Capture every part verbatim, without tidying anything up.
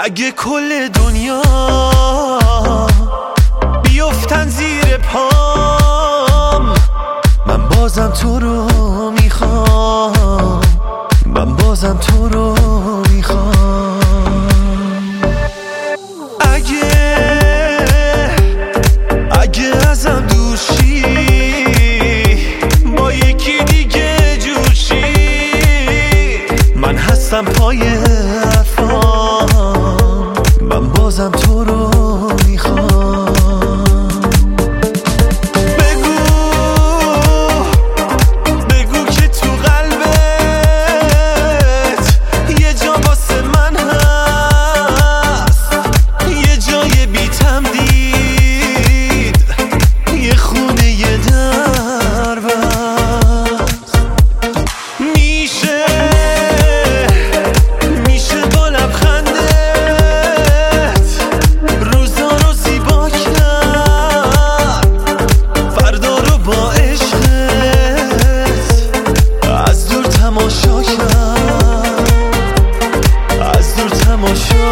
اگه کل دنیا بیفتن زیر پام، من بازم تو رو میخوام، من بازم تو رو میخوام. اگه اگه ازم دوشی با یکی دیگه جوشی، من هستم پای حرفام، من بازم تو رو میخوام. بگو بگو که تو قلبت یه جا واسه من هست، یه جای بی تمدید، یه خونه یه در بست. میشه میشه با لبخندت روزا رو زیبا کرد، فردا رو با عشقت از دور تماشا کرد، از دور تماشا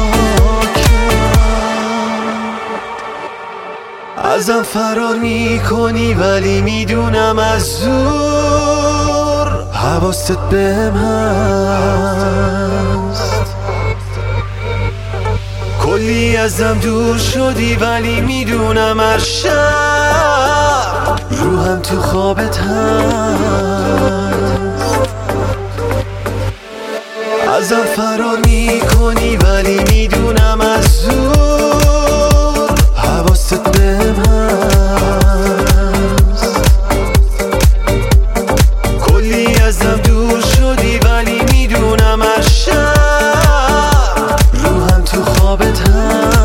کرد. ازم فرار میکنی ولی میدونم از زور حواست بهم هست. کلی ازم دور شدی ولی میدونم هر شب روحم تو خوابت هست. ازم فرار میکنی ولی میدونم از زور حواست بهم هست. کلی ازم دور شدی ولی میدونم هر شب روحم تو خوابت هست.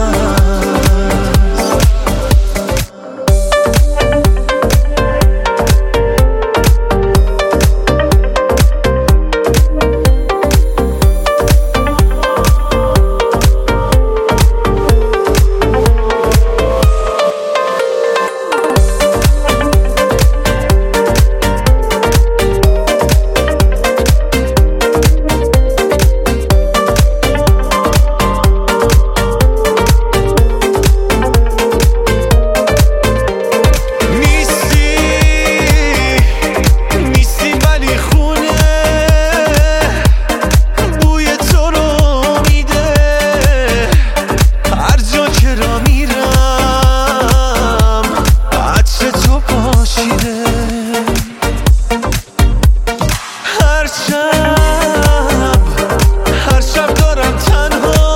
هر شب هر شب دارم تنها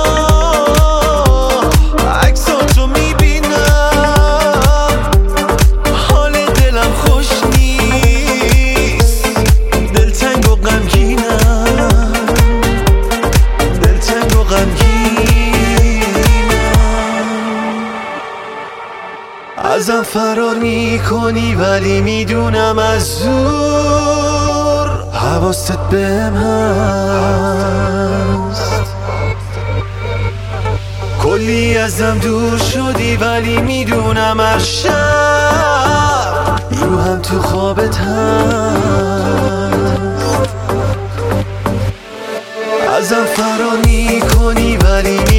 عکساتو میبینم، حال دلم خوش نیست، دلتنگ و غمگینم، دلتنگ و غمگینم. ازم فرار میکنی ولی میدونم از زور حواست بهم هست. کلی ازم دور شدی ولی میدونم هر شب روحم تو خوابت هست. ازم فرار میکنی ولی